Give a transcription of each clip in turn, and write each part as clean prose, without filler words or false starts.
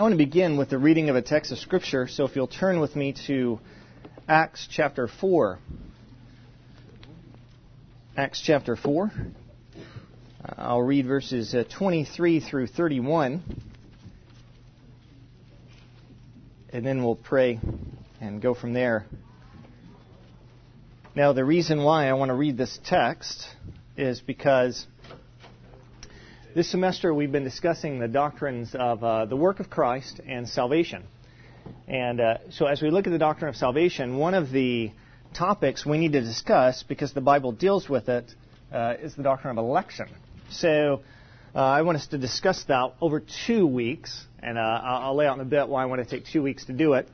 I want to begin with the reading of a text of Scripture, so if you'll turn with me to Acts chapter 4. Acts chapter 4. I'll read verses 23 through 31, and then we'll pray and go from there. Now, the reason why I want to read this text is because this semester we've been discussing the doctrines of the work of Christ and salvation. And so as we look at the doctrine of salvation, one of the topics we need to discuss, because the Bible deals with it, is the doctrine of election. So I want us to discuss that over 2 weeks, and I'll lay out in a bit why I want to take 2 weeks to do it.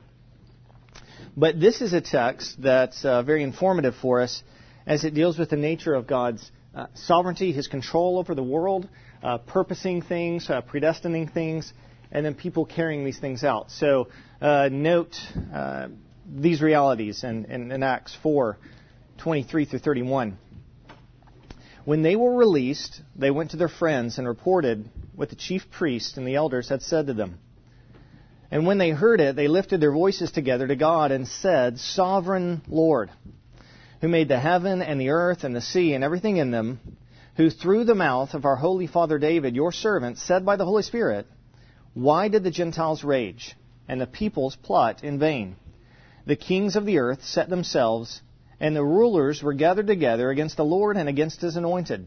But this is a text that's very informative for us as it deals with the nature of God's sovereignty, His control over the world, purposing things, predestining things, and then people carrying these things out. So note these realities in Acts 4, 23 through 31. When they were released, they went to their friends and reported what the chief priests and the elders had said to them. And when they heard it, they lifted their voices together to God and said, "Sovereign Lord, who made the heaven and the earth and the sea and everything in them, who through the mouth of our holy father David, your servant, said by the Holy Spirit, why did the Gentiles rage and the peoples plot in vain? The kings of the earth set themselves, and the rulers were gathered together against the Lord and against His anointed.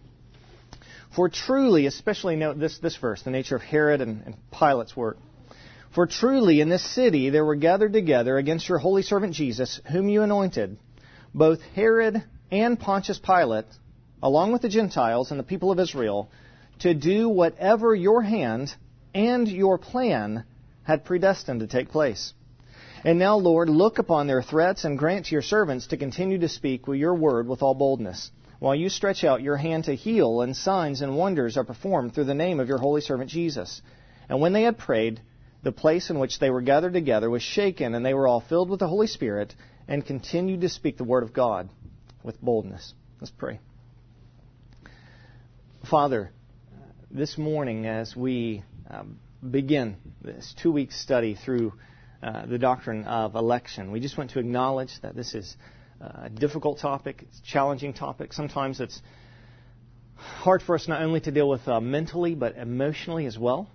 For truly," especially note this verse, the nature of Herod and Pilate's work. "For truly in this city there were gathered together against your holy servant Jesus, whom you anointed, both Herod and Pontius Pilate, along with the Gentiles and the people of Israel, to do whatever your hand and your plan had predestined to take place. And now, Lord, look upon their threats and grant to your servants to continue to speak with your word with all boldness, while you stretch out your hand to heal, and signs and wonders are performed through the name of your holy servant Jesus." And when they had prayed, the place in which they were gathered together was shaken, and they were all filled with the Holy Spirit, and continued to speak the word of God with boldness. Let's pray. Father, this morning as we begin this 2-week study through the doctrine of election, we just want to acknowledge that this is a difficult topic, it's a challenging topic. Sometimes it's hard for us not only to deal with mentally, but emotionally as well.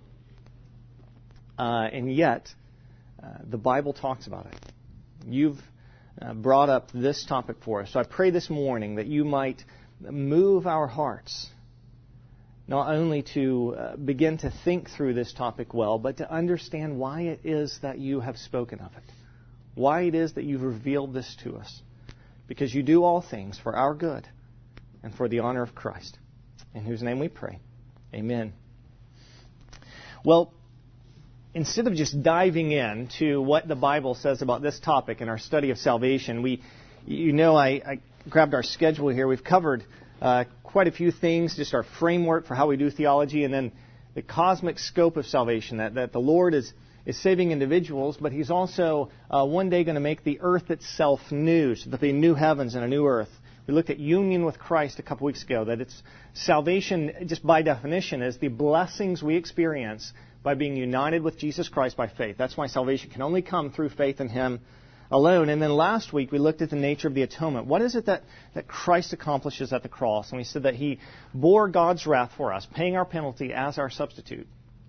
And yet, the Bible talks about it. You've brought up this topic for us. So I pray this morning that you might move our hearts, not only to begin to think through this topic well, but to understand why it is that you have spoken of it, why it is that you've revealed this to us, because you do all things for our good and for the honor of Christ, in whose name we pray. Amen. Well, instead of just diving into what the Bible says about this topic in our study of salvation, I grabbed our schedule here. We've covered quite a few things, just our framework for how we do theology, and then the cosmic scope of salvation, that the Lord is saving individuals, but He's also one day going to make the earth itself new, so there'll be new heavens and a new earth. We looked at union with Christ a couple weeks ago, that it's salvation, just by definition, is the blessings we experience by being united with Jesus Christ by faith. That's why salvation can only come through faith in Him alone. And then last week we looked at the nature of the atonement. What is it that Christ accomplishes at the cross? And we said that He bore God's wrath for us, paying our penalty as our substitute.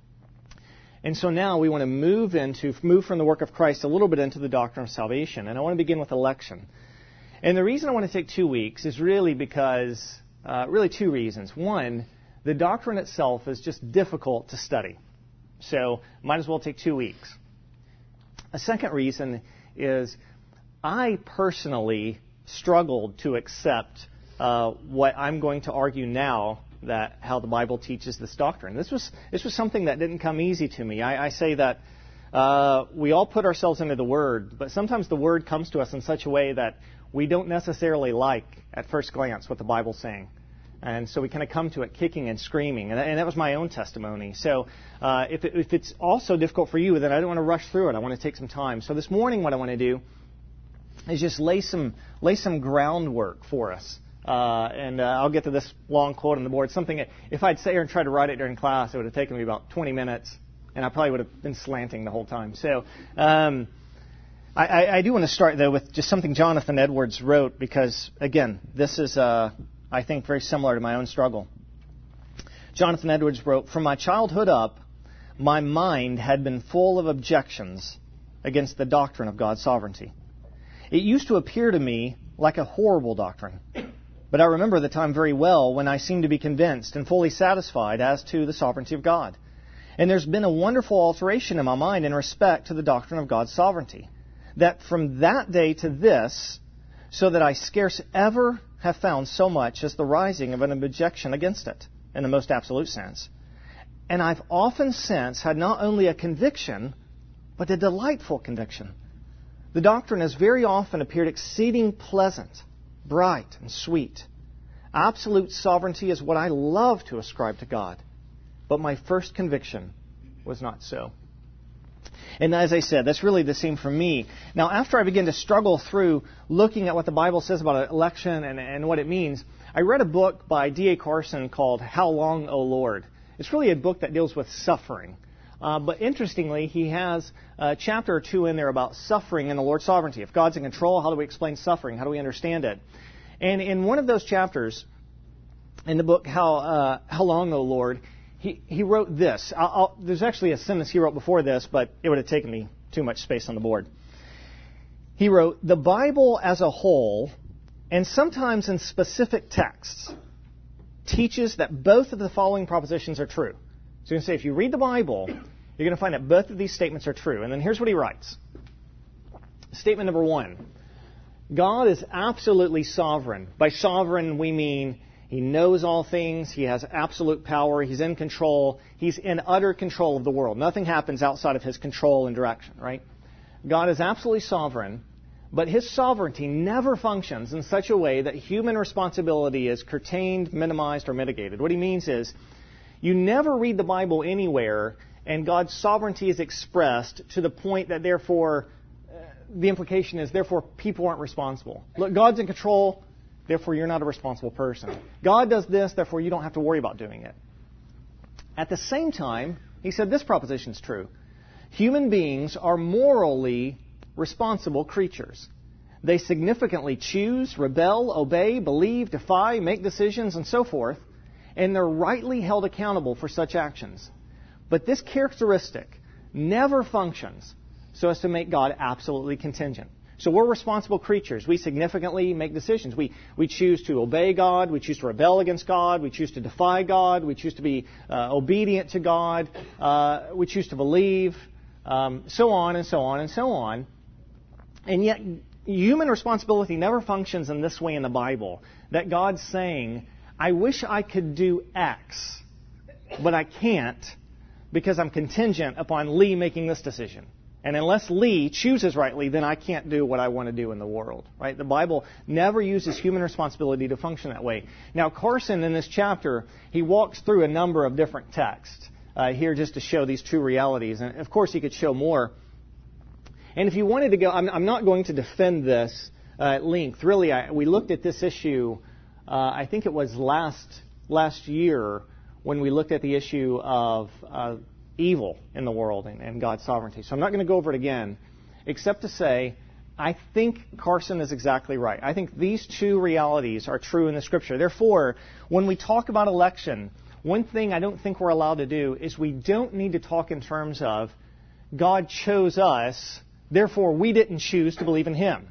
And so now we want to move from the work of Christ a little bit into the doctrine of salvation. And I want to begin with election. And the reason I want to take 2 weeks is really because, really 2 reasons. One, the doctrine itself is just difficult to study. So might as well take 2 weeks. A second reason is I personally struggled to accept what I'm going to argue now, that how the Bible teaches this doctrine. This was something that didn't come easy to me. I say that we all put ourselves into the Word, but sometimes the Word comes to us in such a way that we don't necessarily like at first glance what the Bible's saying. And so we kind of come to it kicking and screaming. And that was my own testimony. So if it's also difficult for you, then I don't want to rush through it. I want to take some time. So this morning what I want to do is just lay some groundwork for us. And I'll get to this long quote on the board. Something, if I'd sit here and try to write it during class, it would have taken me about 20 minutes. And I probably would have been slanting the whole time. So I do want to start, though, with just something Jonathan Edwards wrote, because, again, this is, I think, very similar to my own struggle. Jonathan Edwards wrote, "From my childhood up, my mind had been full of objections against the doctrine of God's sovereignty. It used to appear to me like a horrible doctrine. But I remember the time very well when I seemed to be convinced and fully satisfied as to the sovereignty of God. And there's been a wonderful alteration in my mind in respect to the doctrine of God's sovereignty, that from that day to this, so that I scarce ever have found so much as the rising of an objection against it, in the most absolute sense. And I've often since had not only a conviction, but a delightful conviction. The doctrine has very often appeared exceeding pleasant, bright, and sweet. Absolute sovereignty is what I love to ascribe to God. But my first conviction was not so." And as I said, that's really the same for me. Now, after I began to struggle through looking at what the Bible says about election and what it means, I read a book by D.A. Carson called How Long, O Lord? It's really a book that deals with suffering. But interestingly, he has a chapter or two in there about suffering and the Lord's sovereignty. If God's in control, how do we explain suffering? How do we understand it? And in one of those chapters, in the book How Long, O Lord?, he wrote this. There's actually a sentence he wrote before this, but it would have taken me too much space on the board. He wrote, "The Bible as a whole, and sometimes in specific texts, teaches that both of the following propositions are true." So you can say, if you read the Bible, you're going to find that both of these statements are true. And then here's what he writes. Statement number 1. God is absolutely sovereign. By sovereign, we mean He knows all things. He has absolute power. He's in control. He's in utter control of the world. Nothing happens outside of His control and direction, right? God is absolutely sovereign, but His sovereignty never functions in such a way that human responsibility is curtailed, minimized, or mitigated. What he means is, you never read the Bible anywhere and God's sovereignty is expressed to the point that therefore, the implication is, therefore, people aren't responsible. Look, God's in control, therefore you're not a responsible person. God does this, therefore you don't have to worry about doing it. At the same time, he said this proposition is true. Human beings are morally responsible creatures. They significantly choose, rebel, obey, believe, defy, make decisions, and so forth, and they're rightly held accountable for such actions. But this characteristic never functions so as to make God absolutely contingent. So we're responsible creatures. We significantly make decisions. We choose to obey God. We choose to rebel against God. We choose to defy God. We choose to be obedient to God. We choose to believe, so on and so on and so on. And yet, human responsibility never functions in this way in the Bible, that God's saying, I wish I could do X, but I can't because I'm contingent upon Lee making this decision. And unless Lee chooses rightly, then I can't do what I want to do in the world. Right? The Bible never uses human responsibility to function that way. Now, Carson, in this chapter, he walks through a number of different texts here just to show these two realities. And, of course, he could show more. And if you wanted to go, I'm not going to defend this at length. Really, we looked at this issue, I think it was last year, when we looked at the issue of evil in the world and God's sovereignty. So I'm not going to go over it again, except to say I think Carson is exactly right. I think these two realities are true in the Scripture. Therefore, when we talk about election, one thing I don't think we're allowed to do is we don't need to talk in terms of God chose us, therefore we didn't choose to believe in Him.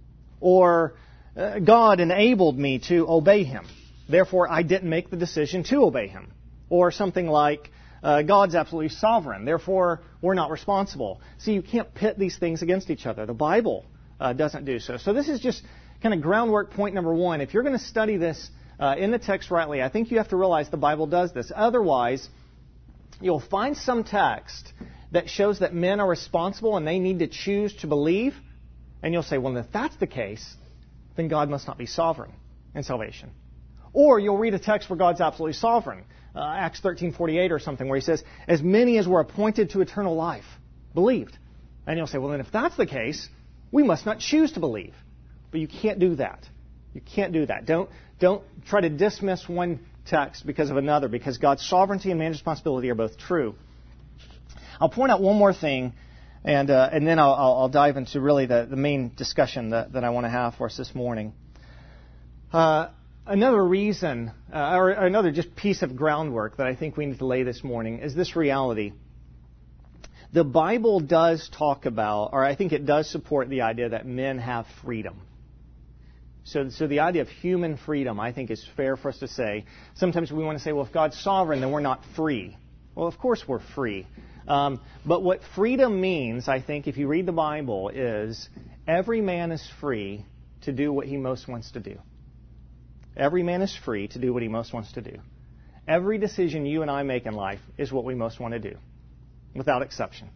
Or God enabled me to obey Him, therefore I didn't make the decision to obey Him. Or something like, God's absolutely sovereign, therefore we're not responsible. See, you can't pit these things against each other. The Bible doesn't do so. So this is just kind of groundwork point number one. If you're going to study this in the text rightly, I think you have to realize the Bible does this. Otherwise, you'll find some text that shows that men are responsible and they need to choose to believe. And you'll say, well, if that's the case, then God must not be sovereign in salvation. Or you'll read a text where God's absolutely sovereign. Acts 13:48 or something, where he says, as many as were appointed to eternal life believed. And you'll say, well, then if that's the case, we must not choose to believe. But you can't do that. You can't do that. Don't try to dismiss one text because of another, because God's sovereignty and man's responsibility are both true. I'll point out one more thing, and then I'll dive into really the main discussion that I want to have for us this morning. Another reason, or another just piece of groundwork that I think we need to lay this morning is this reality. The Bible does talk about, or I think it does support the idea that men have freedom. So the idea of human freedom, I think, is fair for us to say. Sometimes we want to say, well, if God's sovereign, then we're not free. Well, of course we're free. But what freedom means, I think, if you read the Bible, is every man is free to do what he most wants to do. Every man is free to do what he most wants to do. Every decision you and I make in life is what we most want to do, without exception.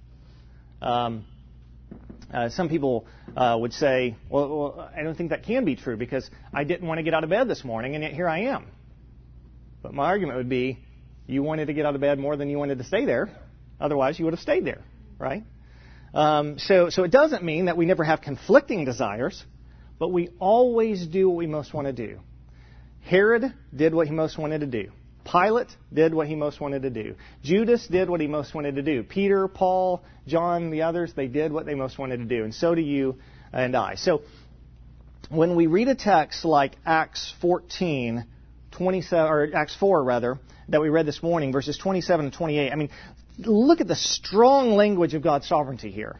Some people would say, well, I don't think that can be true because I didn't want to get out of bed this morning, and yet here I am. But my argument would be, you wanted to get out of bed more than you wanted to stay there. Otherwise, you would have stayed there, right? So it doesn't mean that we never have conflicting desires, but we always do what we most want to do. Herod did what he most wanted to do. Pilate did what he most wanted to do. Judas did what he most wanted to do. Peter, Paul, John, the others, they did what they most wanted to do. And so do you and I. So when we read a text like Acts 14, 27, or Acts 4 rather, that we read this morning, verses 27 and 28, I mean, look at the strong language of God's sovereignty here.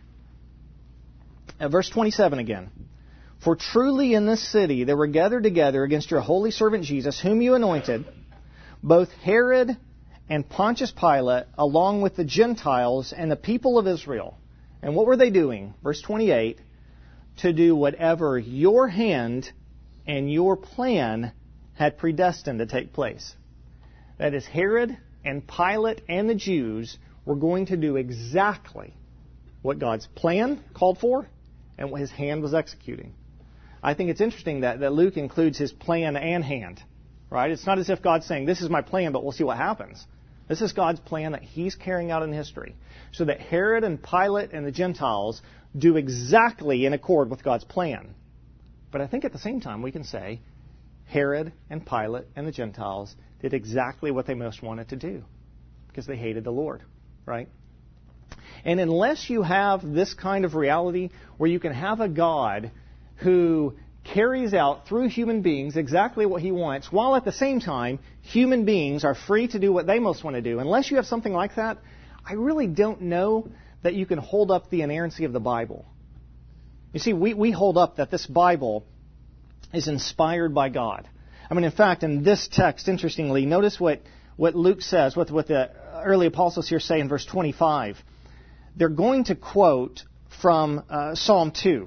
Verse 27 again. For truly in this city they were gathered together against your holy servant Jesus, whom you anointed, both Herod and Pontius Pilate, along with the Gentiles and the people of Israel. And what were they doing? Verse 28, to do whatever your hand and your plan had predestined to take place. That is, Herod and Pilate and the Jews were going to do exactly what God's plan called for and what his hand was executing. I think it's interesting that Luke includes his plan and hand. Right? It's not as if God's saying, this is my plan, but we'll see what happens. This is God's plan that he's carrying out in history. So that Herod and Pilate and the Gentiles do exactly in accord with God's plan. But I think at the same time we can say Herod and Pilate and the Gentiles did exactly what they most wanted to do. Because they hated the Lord. Right? And unless you have this kind of reality where you can have a God who carries out through human beings exactly what he wants, while at the same time human beings are free to do what they most want to do. Unless you have something like that, I really don't know that you can hold up the inerrancy of the Bible. You see, we hold up that this Bible is inspired by God. I mean, in fact, in this text, interestingly, notice what Luke says, what the early apostles here say in verse 25. They're going to quote from Psalm 2.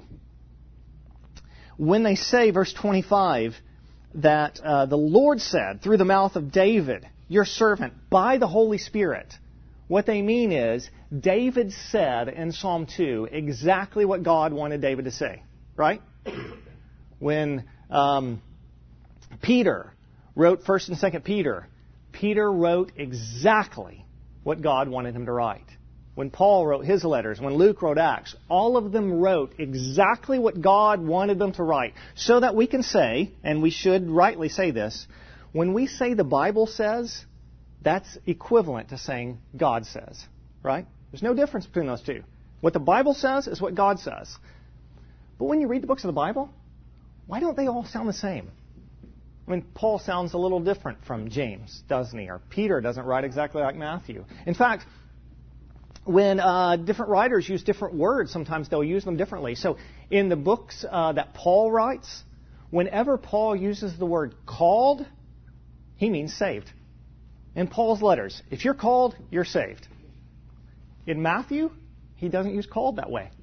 When they say, verse 25, that the Lord said through the mouth of David, your servant, by the Holy Spirit, what they mean is David said in Psalm 2 exactly what God wanted David to say, right? When Peter wrote 1st and 2nd Peter, Peter wrote exactly what God wanted him to write. When Paul wrote his letters, when Luke wrote Acts, all of them wrote exactly what God wanted them to write. So that we can say, and we should rightly say this, when we say the Bible says, that's equivalent to saying God says. Right? There's no difference between those two. What the Bible says is what God says. But when you read the books of the Bible, why don't they all sound the same? I mean, Paul sounds a little different from James, doesn't he? Or Peter doesn't write exactly like Matthew. In fact, when different writers use different words, sometimes they'll use them differently. So in the books that Paul writes, whenever Paul uses the word called, he means saved. In Paul's letters, if you're called, you're saved. In Matthew, he doesn't use called that way.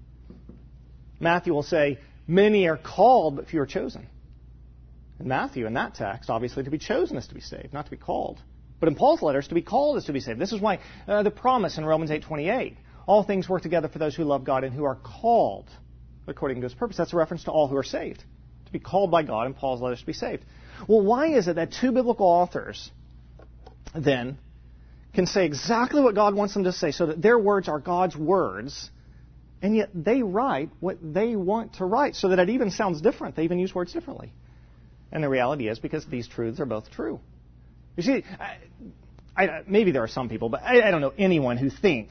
Matthew will say, many are called, but few are chosen. In Matthew, in that text, obviously to be chosen is to be saved, not to be called. But in Paul's letters, to be called is to be saved. This is why the promise in Romans 8:28, all things work together for those who love God and who are called according to his purpose. That's a reference to all who are saved. To be called by God in Paul's letters to be saved. Well, why is it that two biblical authors then can say exactly what God wants them to say so that their words are God's words, and yet they write what they want to write so that it even sounds different? They even use words differently. And the reality is because these truths are both true. You see, maybe there are some people, but I don't know anyone who thinks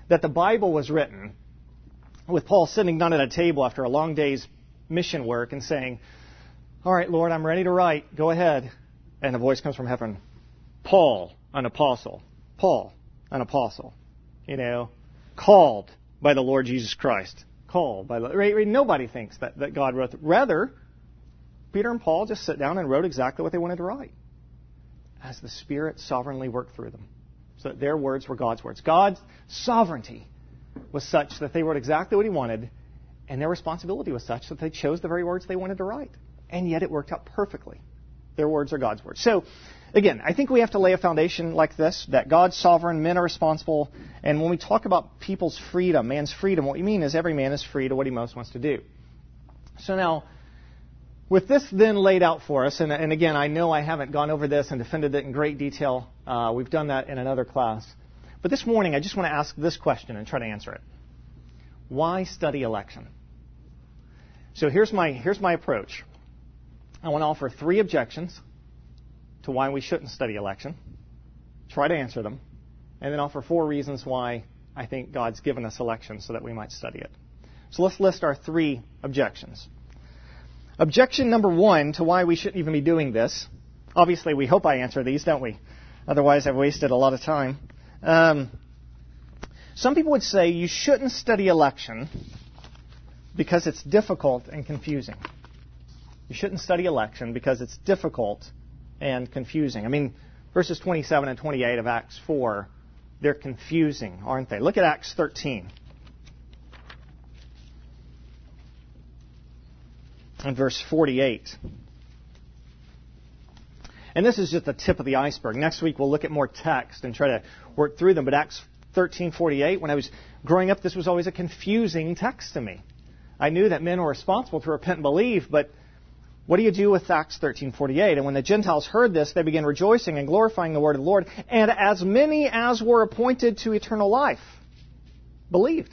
that the Bible was written with Paul sitting down at a table after a long day's mission work and saying, all right, Lord, I'm ready to write. Go ahead. And a voice comes from heaven. Paul, an apostle. Paul, an apostle. Called by the Lord Jesus Christ. Called by nobody thinks that God wrote. Rather, Peter and Paul just sat down and wrote exactly what they wanted to write, as the Spirit sovereignly worked through them. So that their words were God's words. God's sovereignty was such that they wrote exactly what He wanted, and their responsibility was such that they chose the very words they wanted to write. And yet it worked out perfectly. Their words are God's words. So, again, I think we have to lay a foundation like this, that God's sovereign, men are responsible, and when we talk about people's freedom, man's freedom, what we mean is every man is free to what he most wants to do. So now, with this then laid out for us, and again, I know I haven't gone over this and defended it in great detail. We've done that in another class. But this morning, I just want to ask this question and try to answer it. Why study election? So here's my approach. I want to offer 3 objections to why we shouldn't study election, try to answer them, and then offer 4 reasons why I think God's given us election so that we might study it. So let's list our 3 objections. Objection number 1 to why we shouldn't even be doing this. Obviously, we hope I answer these, don't we? Otherwise, I've wasted a lot of time. Some people would say you shouldn't study election because it's difficult and confusing. You shouldn't study election because it's difficult and confusing. I mean, verses 27 and 28 of Acts 4, they're confusing, aren't they? Look at Acts 13. And verse 48. And this is just the tip of the iceberg. Next week we'll look at more text and try to work through them. But Acts 13:48, when I was growing up, this was always a confusing text to me. I knew that men were responsible to repent and believe, but what do you do with Acts 13:48? And when the Gentiles heard this, they began rejoicing and glorifying the word of the Lord. And as many as were appointed to eternal life believed.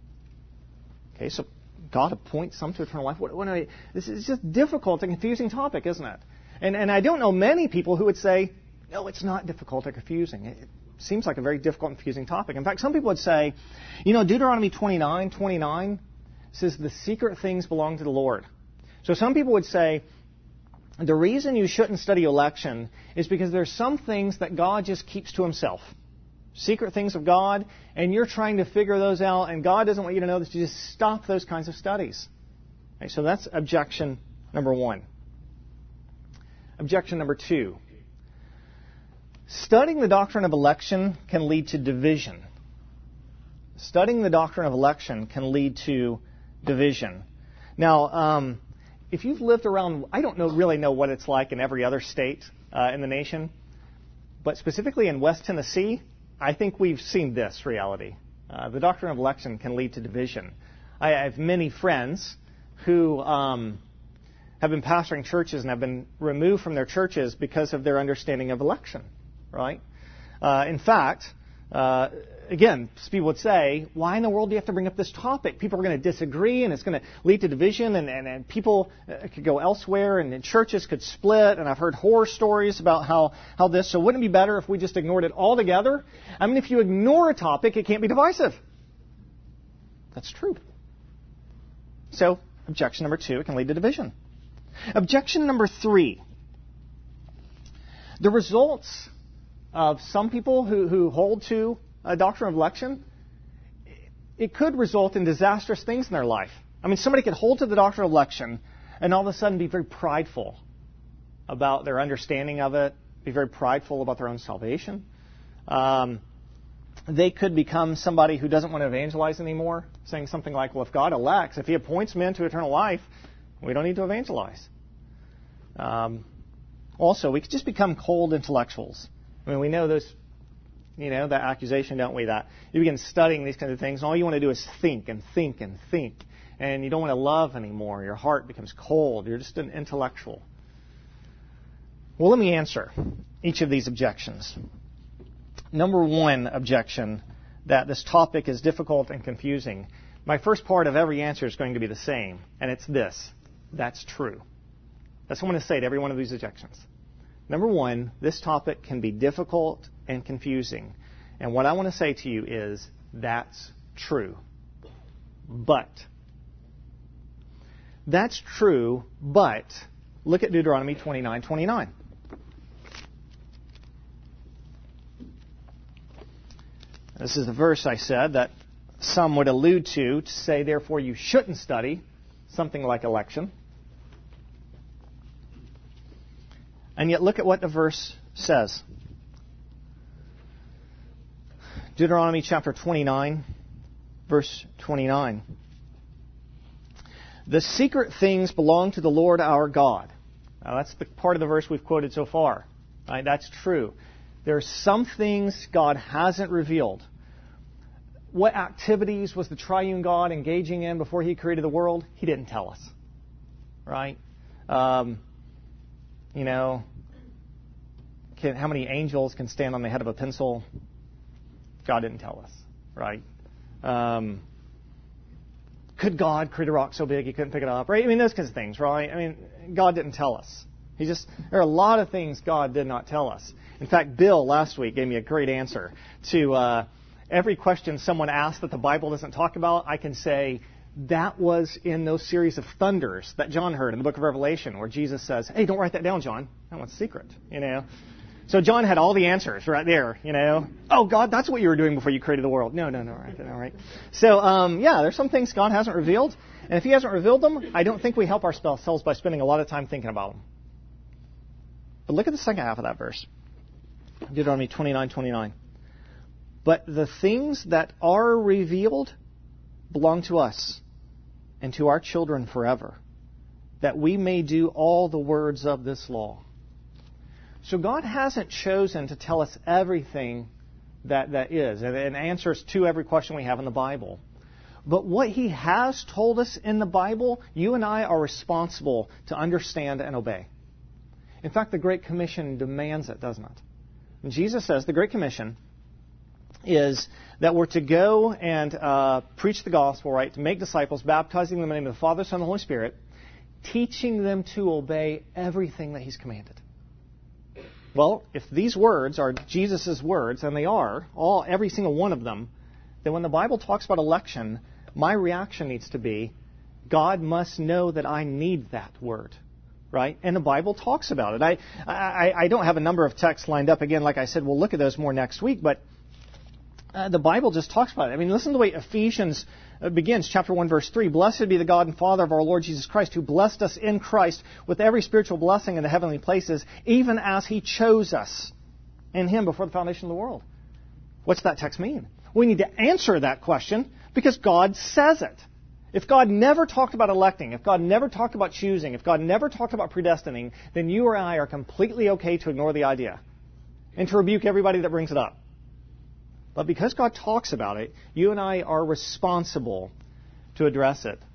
Okay, so God appoints some to eternal life. This is just a difficult and confusing topic, isn't it? And I don't know many people who would say, no, it's not difficult or confusing. It seems like a very difficult and confusing topic. In fact, some people would say, Deuteronomy 29:29 says the secret things belong to the Lord. So some people would say the reason you shouldn't study election is because there's some things that God just keeps to Himself. Secret things of God, and you're trying to figure those out, and God doesn't want you to know that. You just stop those kinds of studies. Okay, so that's objection number 1. Objection number 2. Studying the doctrine of election can lead to division. Studying the doctrine of election can lead to division. Now, if you've lived around, I don't really know what it's like in every other state in the nation, but specifically in West Tennessee, I think we've seen this reality. The doctrine of election can lead to division. I have many friends who have been pastoring churches and have been removed from their churches because of their understanding of election, right? In fact, again, people would say, why in the world do you have to bring up this topic? People are going to disagree, and it's going to lead to division, and people could go elsewhere, and churches could split, and I've heard horror stories about how this, so wouldn't it be better if we just ignored it altogether? I mean, if you ignore a topic, it can't be divisive. That's true. So, objection number 2, it can lead to division. Objection number 3, the results of some people who hold to a doctrine of election, it could result in disastrous things in their life. I mean, somebody could hold to the doctrine of election and all of a sudden be very prideful about their understanding of it, be very prideful about their own salvation. They could become somebody who doesn't want to evangelize anymore, saying something like, well, if God elects, if He appoints men to eternal life, we don't need to evangelize. Also, we could just become cold intellectuals. I mean, we know those, that accusation, don't we? That you begin studying these kinds of things, and all you want to do is think and think and think. And you don't want to love anymore. Your heart becomes cold. You're just an intellectual. Well, let me answer each of these objections. Number 1 objection, that this topic is difficult and confusing. My first part of every answer is going to be the same, and it's this. That's true. That's what I'm going to say to every one of these objections. Number 1, this topic can be difficult and confusing. And what I want to say to you is That's true. But that's true, but look at Deuteronomy 29:29. This is the verse I said that some would allude to say, therefore, you shouldn't study something like election. And yet look at what the verse says. Deuteronomy chapter 29, verse 29. The secret things belong to the Lord our God. Now that's the part of the verse we've quoted so far. Right? That's true. There are some things God hasn't revealed. What activities was the triune God engaging in before He created the world? He didn't tell us. Right? How many angels can stand on the head of a pencil? God didn't tell us. Right? Could God create a rock so big He couldn't pick it up? Right? I mean, those kinds of things, right? I mean, God didn't tell us. There are a lot of things God did not tell us. In fact, Bill last week gave me a great answer to every question someone asked that the Bible doesn't talk about. I can say that was in those series of thunders that John heard in the book of Revelation, where Jesus says, "Hey, don't write that down, John. That one's secret." So John had all the answers right there. Oh, God, that's what you were doing before you created the world. No, right. So there's some things God hasn't revealed, and if He hasn't revealed them, I don't think we help ourselves by spending a lot of time thinking about them. But look at the second half of that verse. Deuteronomy 29:29. But the things that are revealed belong to us and to our children forever, that we may do all the words of this law. So God hasn't chosen to tell us everything that is, and answers to every question we have in the Bible. But what He has told us in the Bible, you and I are responsible to understand and obey. In fact, the Great Commission demands it, doesn't it? And Jesus says the Great Commission is that we're to go and preach the gospel, right? To make disciples, baptizing them in the name of the Father, Son, and the Holy Spirit, teaching them to obey everything that He's commanded. Well, if these words are Jesus' words, and they are, every single one of them, then when the Bible talks about election, my reaction needs to be, God must know that I need that word. Right? And the Bible talks about it. I don't have a number of texts lined up. Again, like I said, we'll look at those more next week. But the Bible just talks about it. I mean, listen to the way Ephesians begins, chapter 1, verse 3. Blessed be the God and Father of our Lord Jesus Christ, who blessed us in Christ with every spiritual blessing in the heavenly places, even as He chose us in Him before the foundation of the world. What's that text mean? We need to answer that question because God says it. If God never talked about electing, if God never talked about choosing, if God never talked about predestining, then you or I are completely okay to ignore the idea and to rebuke everybody that brings it up. But because God talks about it, you and I are responsible to address it.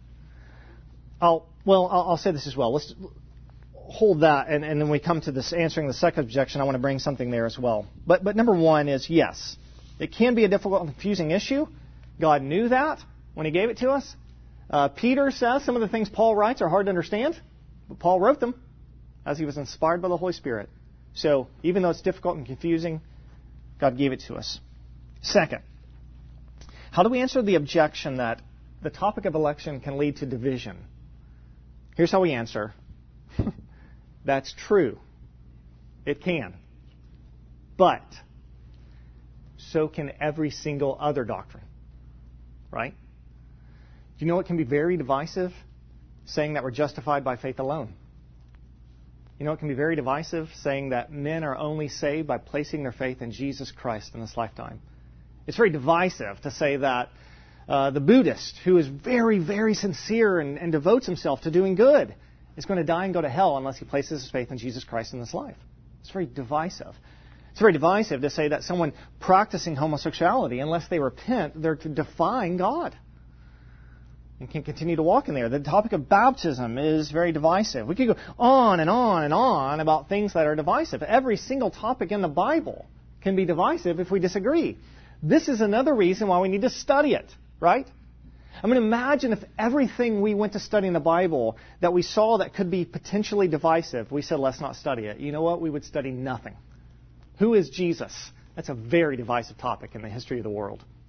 I'll say this as well. Let's hold that, and then we come to this answering the second objection. I want to bring something there as well. But number one is, yes, it can be a difficult and confusing issue. God knew that when He gave it to us. Peter says some of the things Paul writes are hard to understand, but Paul wrote them as he was inspired by the Holy Spirit. So even though it's difficult and confusing, God gave it to us. Second, how do we answer the objection that the topic of election can lead to division? Here's how we answer. That's true. It can. But so can every single other doctrine. Right? Do you know it can be very divisive? Saying that we're justified by faith alone. You know it can be very divisive saying that men are only saved by placing their faith in Jesus Christ in this lifetime. It's very divisive to say that the Buddhist, who is very, very sincere and devotes himself to doing good, is going to die and go to hell unless he places his faith in Jesus Christ in this life. It's very divisive. It's very divisive to say that someone practicing homosexuality, unless they repent, they're defying God and can continue to walk in there. The topic of baptism is very divisive. We could go on and on and on about things that are divisive. Every single topic in the Bible can be divisive if we disagree. This is another reason why we need to study it, right? I mean, imagine if everything we went to study in the Bible that we saw that could be potentially divisive, we said, let's not study it. You know what? We would study nothing. Who is Jesus? That's a very divisive topic in the history of the world.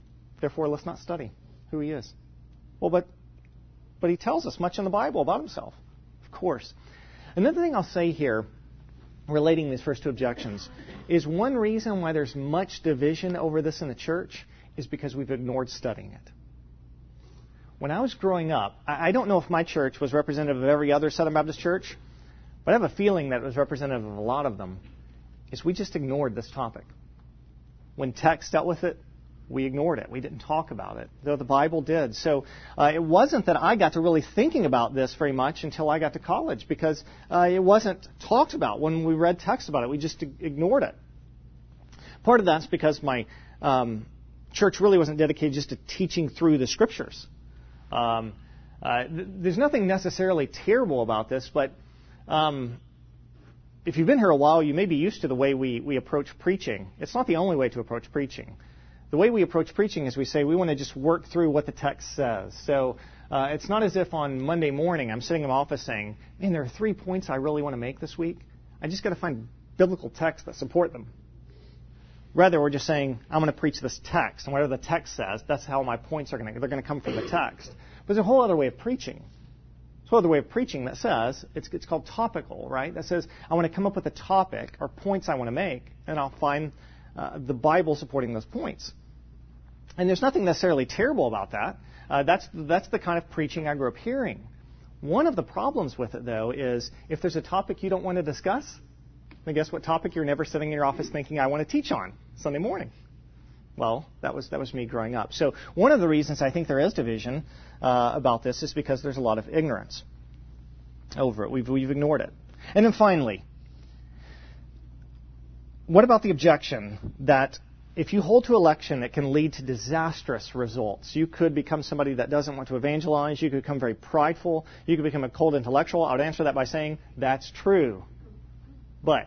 Therefore, let's not study who he is. Well, but he tells us much in the Bible about himself, of course. Another thing I'll say here, relating these first two objections, is one reason why there's much division over this in the church is because we've ignored studying it. When I was growing up, I don't know if my church was representative of every other Southern Baptist church, but I have a feeling that it was representative of a lot of them, is we just ignored this topic. When text dealt with it, we ignored it. We didn't talk about it, though the Bible did. So it wasn't that I got to really thinking about this very much until I got to college, because it wasn't talked about when we read text about it. We just ignored it. Part of that's because my church really wasn't dedicated just to teaching through the Scriptures. There's nothing necessarily terrible about this, but if you've been here a while, you may be used to the way we approach preaching. It's not the only way to approach preaching. The way we approach preaching is we say we want to just work through what the text says. So it's not as if on Monday morning I'm sitting in my office saying, man, there are 3 points I really want to make this week. I just got to find biblical texts that support them. Rather, we're just saying, I'm going to preach this text, and whatever the text says, that's how my points are they're going to come from the text. But there's a whole other way of preaching. There's a whole other way of preaching that says, it's called topical, right? That says, I want to come up with a topic or points I want to make, and I'll find the Bible supporting those points. And there's nothing necessarily terrible about that. That's the kind of preaching I grew up hearing. One of the problems with it, though, is if there's a topic you don't want to discuss, then guess what topic you're never sitting in your office thinking, I want to teach on Sunday morning? Well, that was me growing up. So one of the reasons I think there is division about this is because there's a lot of ignorance over it. We've ignored it. And then finally, what about the objection that if you hold to election, it can lead to disastrous results? You could become somebody that doesn't want to evangelize. You could become very prideful. You could become a cold intellectual. I would answer that by saying, that's true. But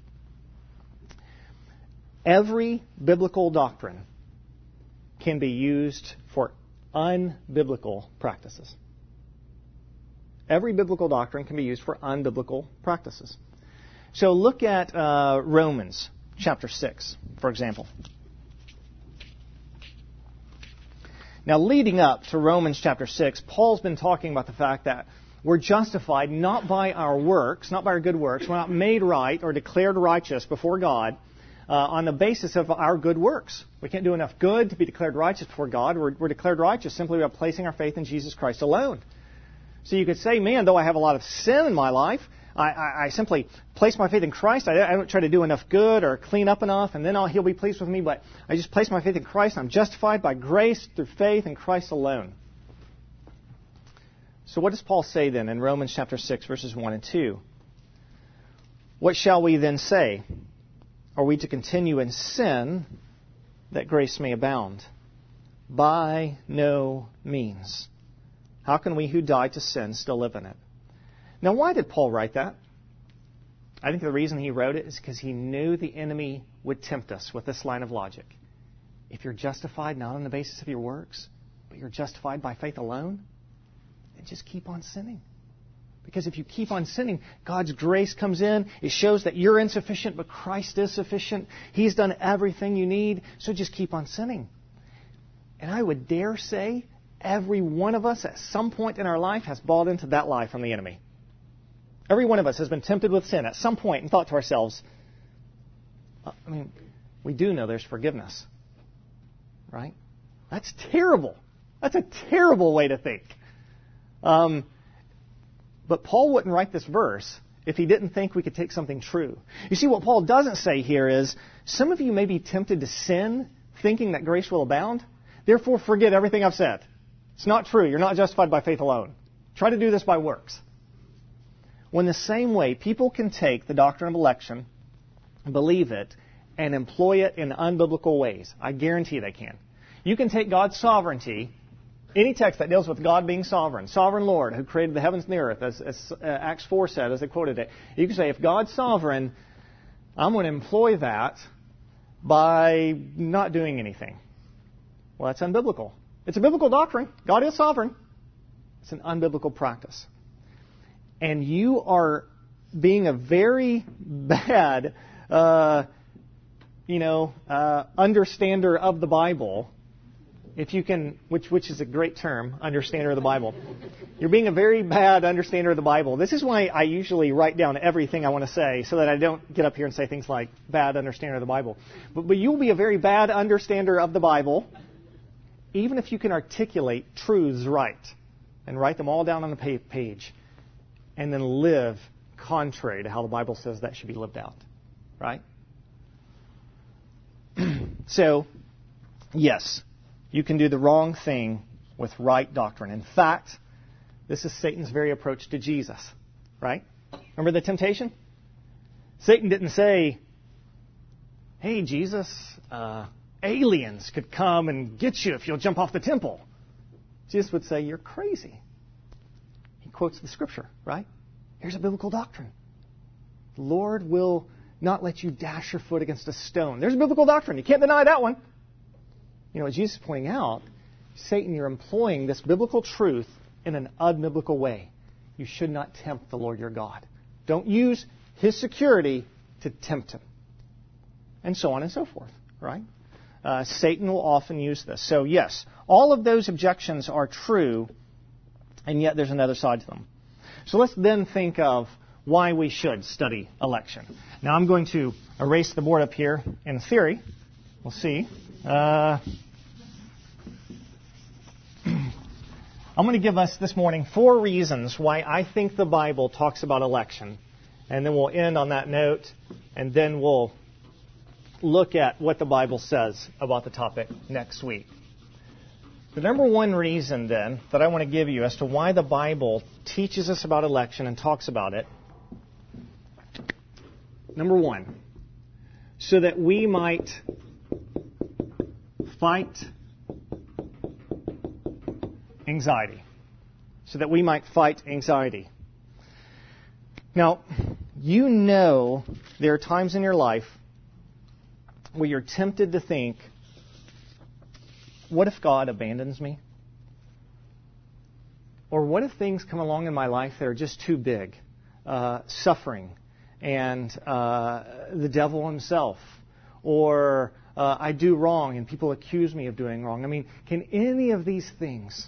every biblical doctrine can be used for unbiblical practices. Every biblical doctrine can be used for unbiblical practices. So look at Romans chapter 6, for example. Now, leading up to Romans chapter 6, Paul's been talking about the fact that we're justified not by our works, not by our good works. We're not made right or declared righteous before God on the basis of our good works. We can't do enough good to be declared righteous before God. We're declared righteous simply by placing our faith in Jesus Christ alone. So you could say, man, though I have a lot of sin in my life, I simply place my faith in Christ. I don't try to do enough good or clean up enough, and then He'll be pleased with me. But I just place my faith in Christ. I'm justified by grace through faith in Christ alone. So what does Paul say then in Romans chapter 6, verses 1 and 2? What shall we then say? Are we to continue in sin that grace may abound? By no means. How can we who died to sin still live in it? Now, why did Paul write that? I think the reason he wrote it is because he knew the enemy would tempt us with this line of logic. If you're justified not on the basis of your works, but you're justified by faith alone, then just keep on sinning. Because if you keep on sinning, God's grace comes in. It shows that you're insufficient, but Christ is sufficient. He's done everything you need, so just keep on sinning. And I would dare say every one of us at some point in our life has bought into that lie from the enemy. Every one of us has been tempted with sin at some point and thought to ourselves, we do know there's forgiveness, right? That's terrible. That's a terrible way to think. But Paul wouldn't write this verse if he didn't think we could take something true. You see, what Paul doesn't say here is, some of you may be tempted to sin thinking that grace will abound. Therefore, forget everything I've said. It's not true. You're not justified by faith alone. Try to do this by works. When the same way, people can take the doctrine of election, believe it, and employ it in unbiblical ways. I guarantee they can. You can take God's sovereignty, any text that deals with God being sovereign Lord who created the heavens and the earth, as Acts 4 said, as they quoted it. You can say, if God's sovereign, I'm going to employ that by not doing anything. Well, that's unbiblical. It's a biblical doctrine. God is sovereign. It's an unbiblical practice. And you are being a very bad, understander of the Bible if you can, which is a great term, understander of the Bible. You're being a very bad understander of the Bible. This is why I usually write down everything I want to say so that I don't get up here and say things like bad understander of the Bible. But you'll be a very bad understander of the Bible, even if you can articulate truths right and write them all down on the page and then live contrary to how the Bible says that should be lived out. Right? So, yes, you can do the wrong thing with right doctrine. In fact, this is Satan's very approach to Jesus, right? Remember the temptation? Satan didn't say, hey, Jesus, aliens could come and get you if you'll jump off the temple. Jesus would say, you're crazy. He quotes the scripture, right? Here's a biblical doctrine. The Lord will not let you dash your foot against a stone. There's a biblical doctrine. You can't deny that one. You know, as Jesus is pointing out, Satan, you're employing this biblical truth in an unbiblical way. You should not tempt the Lord your God. Don't use His security to tempt Him. And so on and so forth, right? Satan will often use this. So yes, all of those objections are true, and yet there's another side to them. So let's then think of why we should study election. Now I'm going to erase the board up here in theory. We'll see. I'm going to give us this morning 4 reasons why I think the Bible talks about election. And then we'll end on that note, and then we'll look at what the Bible says about the topic next week. The number one reason, then, that I want to give you as to why the Bible teaches us about election and talks about it, number one, so that we might fight anxiety. So that we might fight anxiety. Now, you know there are times in your life where you're tempted to think, what if God abandons me? Or what if things come along in my life that are just too big? Suffering and the devil himself. Or I do wrong and people accuse me of doing wrong. I mean, can any of these things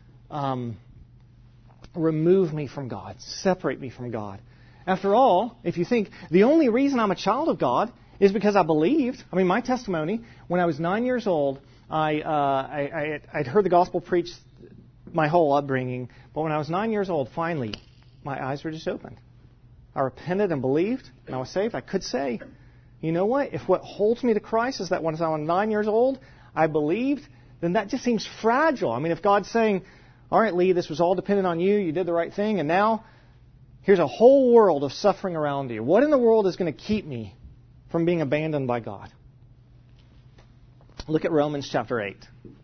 remove me from God, separate me from God? After all, if you think the only reason I'm a child of God is because I believed. I mean, my testimony, when I was 9 years old, I'd heard the gospel preached my whole upbringing, but when I was 9 years old, finally, my eyes were just opened. I repented and believed, and I was saved. I could say, you know what? If what holds me to Christ is that when I was 9 years old, I believed, then that just seems fragile. I mean, if God's saying, all right, Lee, this was all dependent on you, you did the right thing, and now here's a whole world of suffering around you. What in the world is going to keep me from being abandoned by God? Look at Romans chapter 8.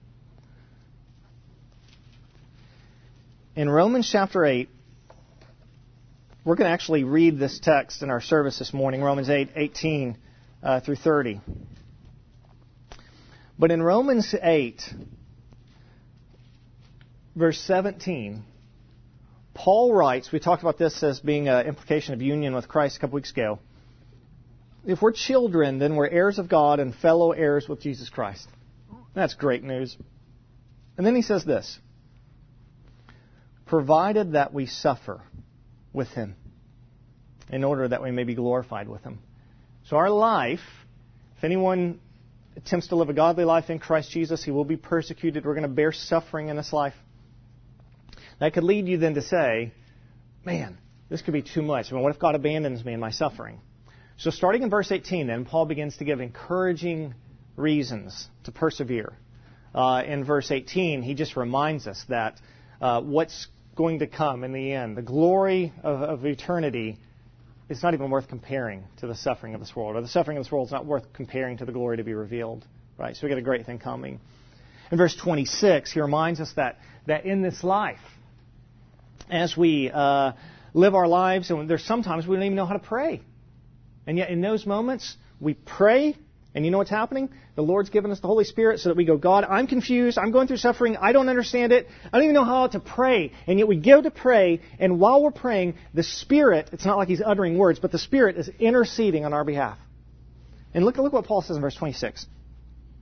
In Romans chapter 8, we're going to actually read this text in our service this morning, Romans 8, 18 through 30. But in Romans 8, verse 17, Paul writes, we talked about this as being an implication of union with Christ a couple weeks ago. If we're children, then we're heirs of God and fellow heirs with Jesus Christ. That's great news. And then he says this, provided that we suffer with Him in order that we may be glorified with Him. So our life, if anyone attempts to live a godly life in Christ Jesus, he will be persecuted. We're going to bear suffering in this life. That could lead you then to say, man, this could be too much. I mean, what if God abandons me in my suffering? So starting in verse 18 then, Paul begins to give encouraging reasons to persevere. In verse 18, he just reminds us that what's going to come in the end, the glory of eternity, is not even worth comparing to the suffering of this world. Or the suffering of this world is not worth comparing to the glory to be revealed. Right? So we got a great thing coming. In verse 26, he reminds us that in this life, as we live our lives, and there's sometimes we don't even know how to pray. And yet in those moments, we pray, and you know what's happening? The Lord's given us the Holy Spirit so that we go, God, I'm confused, I'm going through suffering, I don't understand it, I don't even know how to pray. And yet we go to pray, and while we're praying, the Spirit, it's not like He's uttering words, but the Spirit is interceding on our behalf. And look what Paul says in verse 26.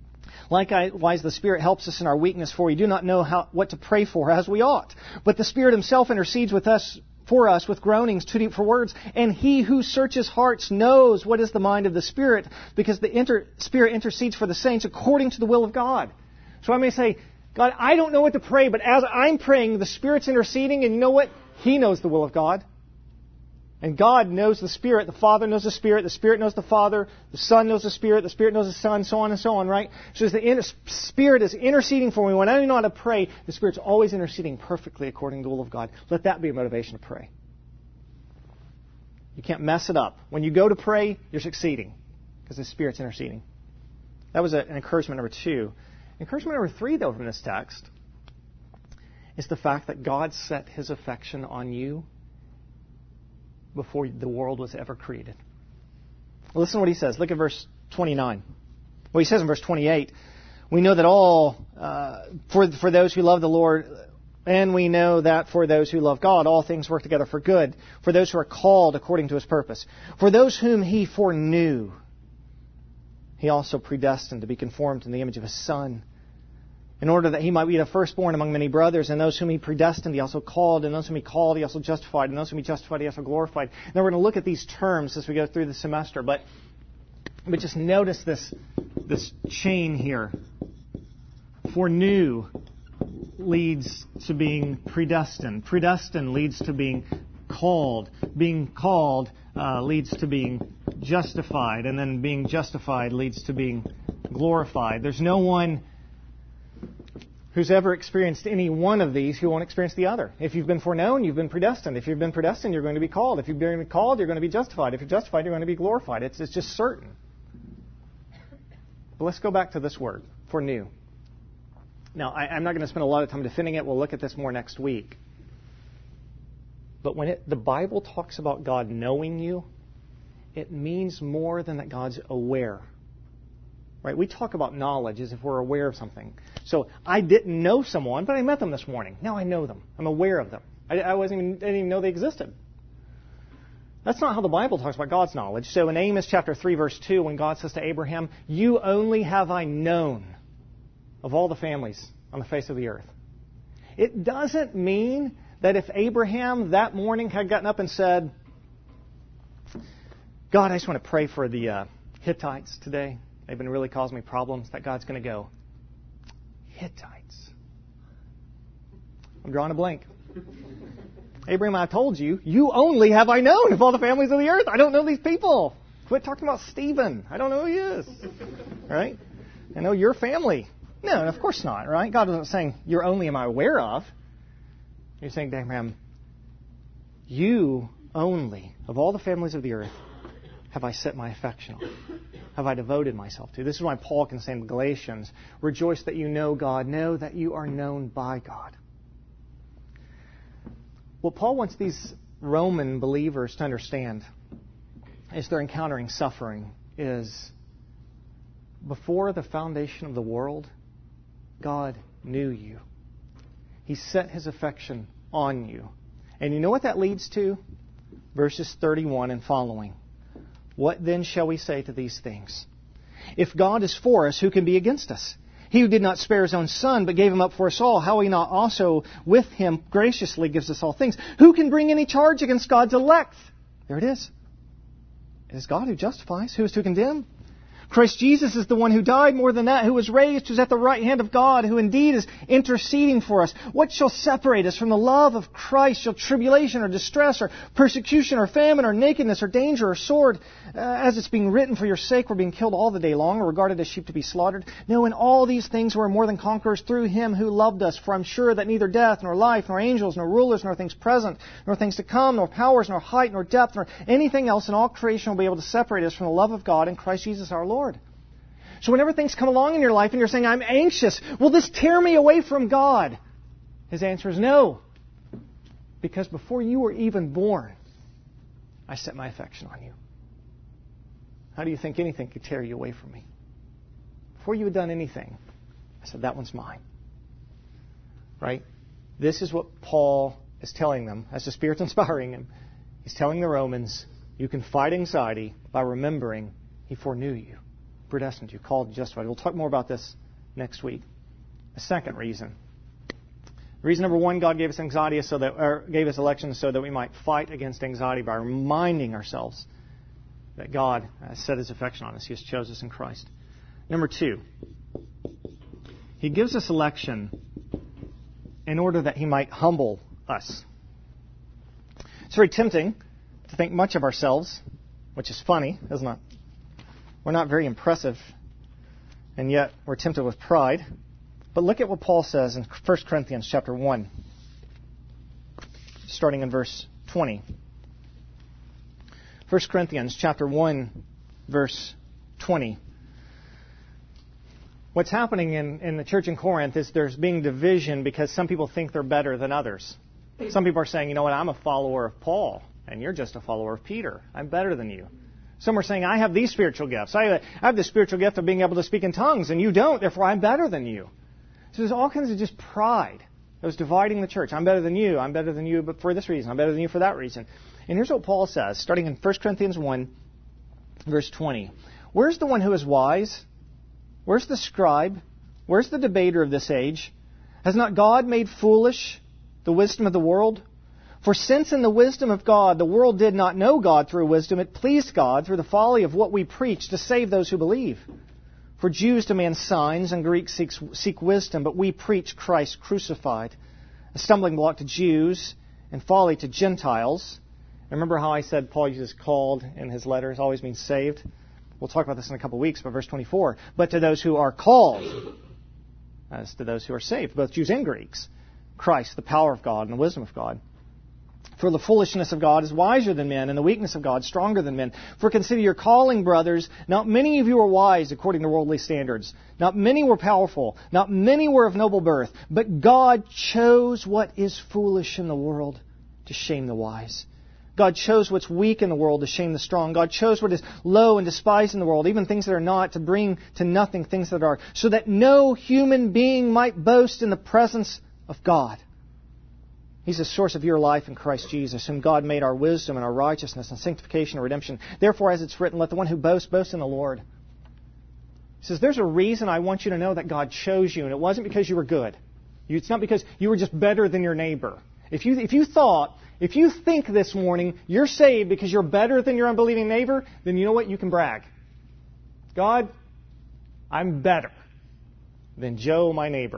Likewise, the Spirit helps us in our weakness, for we do not know what to pray for as we ought. But the Spirit Himself intercedes for us with groanings too deep for words. And He who searches hearts knows what is the mind of the Spirit, because the Spirit intercedes for the saints according to the will of God. So I may say, God, I don't know what to pray, but as I'm praying, the Spirit's interceding, and you know what? He knows the will of God. And God knows the Spirit. The Father knows the Spirit knows the Father, the Son knows the Spirit knows the Son, so on and so on, right? So as the Spirit is interceding for me, when I don't know how to pray, the Spirit's always interceding perfectly according to the will of God. Let that be a motivation to pray. You can't mess it up. When you go to pray, you're succeeding, because the Spirit's interceding. That was an encouragement number 2. Encouragement number 3, though, from this text is the fact that God set His affection on you before the world was ever created. Listen to what He says. Look at verse 29. Well, He says in verse 28, we know that all, for those who love the Lord, and we know that for those who love God, all things work together for good, for those who are called according to His purpose. For those whom He foreknew, He also predestined to be conformed to the image of His Son, in order that He might be the firstborn among many brothers. And those whom He predestined, He also called. And those whom He called, He also justified. And those whom He justified, He also glorified. Now we're going to look at these terms as we go through the semester. But just notice this chain here. Foreknew leads to being predestined. Predestined leads to being called. Being called leads to being justified. And then being justified leads to being glorified. There's no one who's ever experienced any one of these who won't experience the other. If you've been foreknown, you've been predestined. If you've been predestined, you're going to be called. If you've been called, you're going to be justified. If you're justified, you're going to be glorified. It's just certain. But let's go back to this word, foreknew. Now, I'm not going to spend a lot of time defending it. We'll look at this more next week. But when the Bible talks about God knowing you, it means more than that God's aware. Right? We talk about knowledge as if we're aware of something. So I didn't know someone, but I met them this morning. Now I know them. I'm aware of them. I didn't even know they existed. That's not how the Bible talks about God's knowledge. So in Amos chapter 3, verse 2, when God says to Abraham, you only have I known of all the families on the face of the earth. It doesn't mean that if Abraham that morning had gotten up and said, God, I just want to pray for the Hittites today. They've been really causing me problems, that God's going to go, Hittites. I'm drawing a blank. Abraham, I told you, you only have I known of all the families of the earth. I don't know these people. Quit talking about Stephen. I don't know who he is. Right? I know your family. No, of course not, right? God isn't saying, you're only am I aware of. You're saying to Abraham, you only, of all the families of the earth, have I set my affection on? Have I devoted myself to? This is why Paul can say in Galatians, rejoice that you know God, know that you are known by God. What Paul wants these Roman believers to understand as they're encountering suffering is, before the foundation of the world, God knew you. He set His affection on you. And you know what that leads to? Verses 31 and following. What then shall we say to these things? If God is for us, who can be against us? He who did not spare His own Son, but gave Him up for us all, how will He not also with Him graciously gives us all things? Who can bring any charge against God's elect? There it is. It is God who justifies. Who is to condemn? Christ Jesus is the one who died, more than that, who was raised, who's at the right hand of God, who indeed is interceding for us. What shall separate us from the love of Christ? Shall tribulation or distress or persecution or famine or nakedness or danger or sword? As it's being written, for your sake we're being killed all the day long, or regarded as sheep to be slaughtered. No, in all these things we're more than conquerors through Him who loved us. For I'm sure that neither death, nor life, nor angels, nor rulers, nor things present, nor things to come, nor powers, nor height, nor depth, nor anything else in all creation will be able to separate us from the love of God in Christ Jesus our Lord. So whenever things come along in your life and you're saying, I'm anxious, will this tear me away from God? His answer is no. Because before you were even born, I set my affection on you. How do you think anything could tear you away from me? Before you had done anything, I said, that one's mine. Right? This is what Paul is telling them as the Spirit's inspiring him. He's telling the Romans, you can fight anxiety by remembering He foreknew you, predestined you, called, justified. We'll talk more about this next week. A second reason. Reason number one, God gave us anxiety gave us election so that we might fight against anxiety by reminding ourselves that God has set His affection on us. He has chosen us in Christ. Number two, He gives us election in order that He might humble us. It's very tempting to think much of ourselves, which is funny, isn't it? We're not very impressive, and yet we're tempted with pride. But look at what Paul says in 1 Corinthians chapter 1, starting in verse 20. 1 Corinthians chapter 1, verse 20. What's happening in the church in Corinth is there's being division because some people think they're better than others. Some people are saying, you know what, I'm a follower of Paul, and you're just a follower of Peter. I'm better than you. Some are saying, I have these spiritual gifts. I have the spiritual gift of being able to speak in tongues, and you don't, therefore I'm better than you. So there's all kinds of just pride that was dividing the church. I'm better than you, but for this reason. I'm better than you for that reason. And here's what Paul says, starting in 1 Corinthians 1, verse 20. Where's the one who is wise? Where's the scribe? Where's the debater of this age? Has not God made foolish the wisdom of the world? For since in the wisdom of God the world did not know God through wisdom, it pleased God through the folly of what we preach to save those who believe. For Jews demand signs and Greeks seek wisdom, but we preach Christ crucified, a stumbling block to Jews and folly to Gentiles. Remember how I said Paul uses called in his letters, always means saved? We'll talk about this in a couple of weeks, but verse 24. But to those who are called, as to those who are saved, both Jews and Greeks, Christ, the power of God and the wisdom of God. For the foolishness of God is wiser than men, and the weakness of God stronger than men. For consider your calling, brothers. Not many of you are wise according to worldly standards. Not many were powerful. Not many were of noble birth. But God chose what is foolish in the world to shame the wise. God chose what's weak in the world to shame the strong. God chose what is low and despised in the world, even things that are not, to bring to nothing things that are, so that no human being might boast in the presence of God. He's the source of your life in Christ Jesus, whom God made our wisdom and our righteousness and sanctification and redemption. Therefore, as it's written, let the one who boasts, boast in the Lord. He says, there's a reason I want you to know that God chose you, and it wasn't because you were good. It's not because you were just better than your neighbor. If you think this morning you're saved because you're better than your unbelieving neighbor, then you know what? You can brag. God, I'm better than Joe, my neighbor.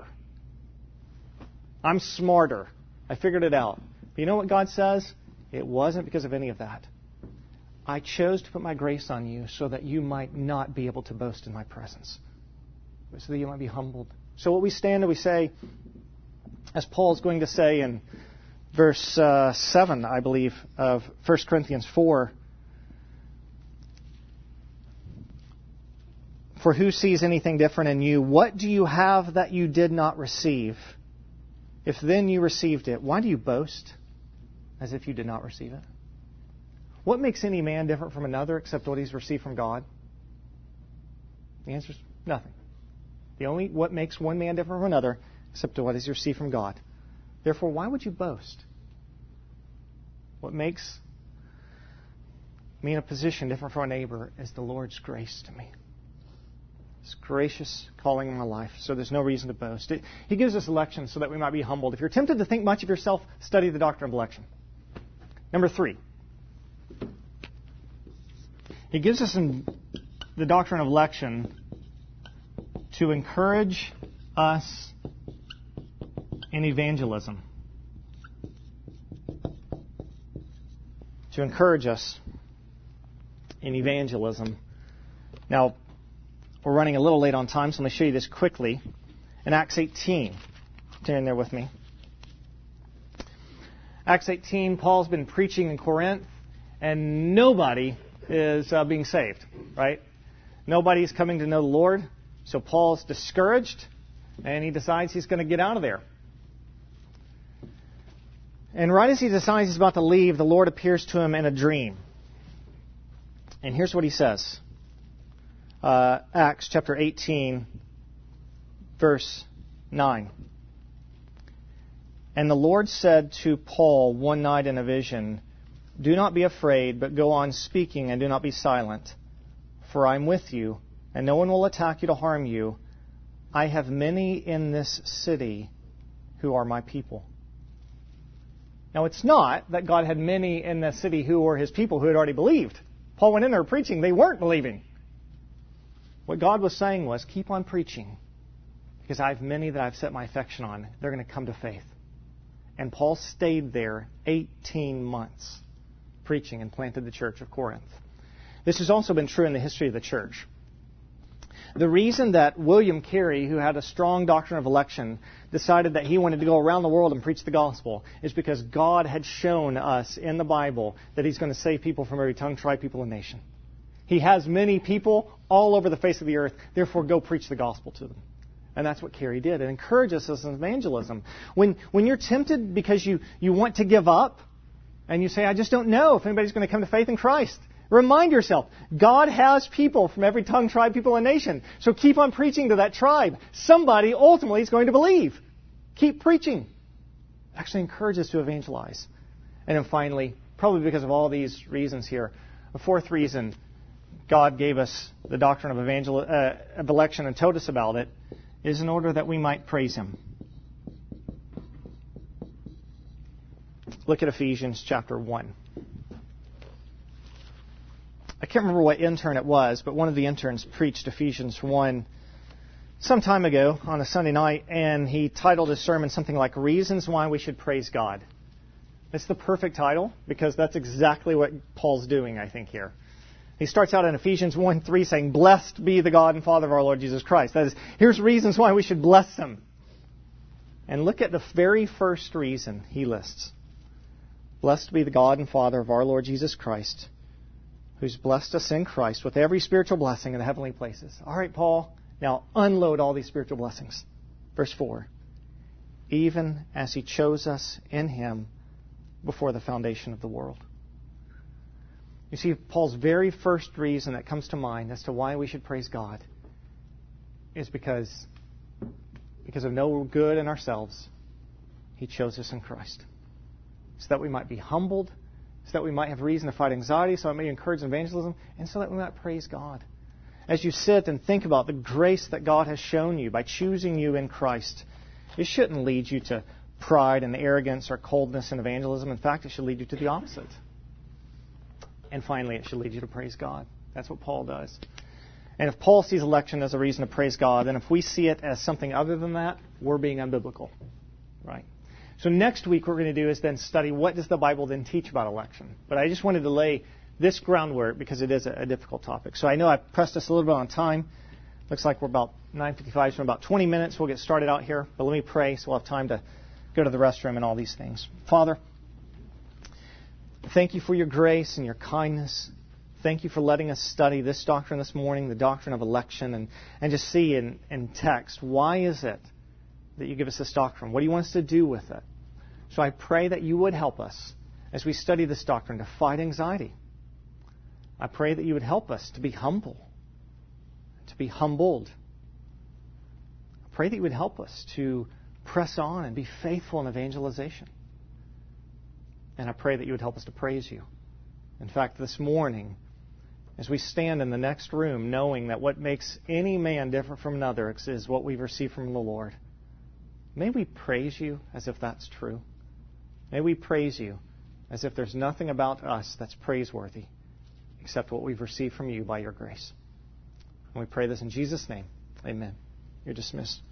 I'm smarter. I figured it out. But you know what God says? It wasn't because of any of that. I chose to put my grace on you so that you might not be able to boast in my presence. So that you might be humbled. So what we stand and we say, as Paul's going to say in verse 7, I believe, of 1 Corinthians 4, for who sees anything different in you? What do you have that you did not receive? If then you received it, why do you boast as if you did not receive it? What makes any man different from another except what he's received from God? The answer is nothing. What makes one man different from another except what he's received from God. Therefore, why would you boast? What makes me in a position different from a neighbor is the Lord's grace to me. His gracious calling in my life, so there's no reason to boast. He gives us election so that we might be humbled. If you're tempted to think much of yourself, study the doctrine of election. Number 3. He gives us the doctrine of election to encourage us in evangelism. To encourage us in evangelism. Now, we're running a little late on time, so let me show you this quickly. In Acts 18, turn there with me. Acts 18, Paul's been preaching in Corinth, and nobody is being saved, right? Nobody's coming to know the Lord, so Paul's discouraged, and he decides he's going to get out of there. And right as he decides he's about to leave, the Lord appears to him in a dream. And here's what he says. Acts chapter 18, verse 9. And the Lord said to Paul one night in a vision, do not be afraid, but go on speaking and do not be silent. For I am with you, and no one will attack you to harm you, I have many in this city who are my people. Now, it's not that God had many in the city who were his people who had already believed. Paul went in there preaching. They weren't believing. What God was saying was, keep on preaching, because I have many that I've set my affection on. They're going to come to faith. And Paul stayed there 18 months preaching and planted the church of Corinth. This has also been true in the history of the church. The reason that William Carey, who had a strong doctrine of election, decided that he wanted to go around the world and preach the gospel is because God had shown us in the Bible that he's going to save people from every tongue, tribe, people, and nation. He has many people all over the face of the earth, therefore go preach the gospel to them. And that's what Carey did. It encourages us in evangelism. When you're tempted because you want to give up, and you say, I just don't know if anybody's going to come to faith in Christ, remind yourself, God has people from every tongue, tribe, people, and nation. So keep on preaching to that tribe. Somebody ultimately is going to believe. Keep preaching. It actually encourages us to evangelize. And then finally, probably because of all these reasons here, a fourth reason God gave us the doctrine of election and told us about it is in order that we might praise Him. Look at Ephesians chapter 1. I can't remember what intern it was, but one of the interns preached Ephesians 1 some time ago on a Sunday night, and he titled his sermon something like Reasons Why We Should Praise God. It's the perfect title, because that's exactly what Paul's doing, I think, here. He starts out in Ephesians 1:3 saying, Blessed be the God and Father of our Lord Jesus Christ. That is, here's reasons why we should bless Him. And look at the very first reason he lists. Blessed be the God and Father of our Lord Jesus Christ, who's blessed us in Christ with every spiritual blessing in the heavenly places. All right, Paul, now unload all these spiritual blessings. Verse 4. Even as He chose us in Him before the foundation of the world. You see, Paul's very first reason that comes to mind as to why we should praise God is because of no good in ourselves, He chose us in Christ. So that we might be humbled, so that we might have reason to fight anxiety, so that we may encourage evangelism, and so that we might praise God. As you sit and think about the grace that God has shown you by choosing you in Christ, it shouldn't lead you to pride and arrogance or coldness in evangelism. In fact, it should lead you to the opposite. And finally, it should lead you to praise God. That's what Paul does. And if Paul sees election as a reason to praise God, then if we see it as something other than that, we're being unbiblical. Right? So next week what we're going to do is then study what does the Bible then teach about election. But I just wanted to lay this groundwork because it is a difficult topic. So I know I pressed us a little bit on time. Looks like we're about 9:55, so in about 20 minutes we'll get started out here. But let me pray so we'll have time to go to the restroom and all these things. Father, thank You for Your grace and Your kindness. Thank You for letting us study this doctrine this morning, the doctrine of election, and just see in text, why is it that You give us this doctrine? What do You want us to do with it? So I pray that You would help us as we study this doctrine to fight anxiety. I pray that You would help us to be humble, to be humbled. I pray that You would help us to press on and be faithful in evangelization. And I pray that You would help us to praise You. In fact, this morning, as we stand in the next room, knowing that what makes any man different from another is what we've received from the Lord, may we praise You as if that's true. May we praise You as if there's nothing about us that's praiseworthy except what we've received from You by Your grace. And we pray this in Jesus' name. Amen. You're dismissed.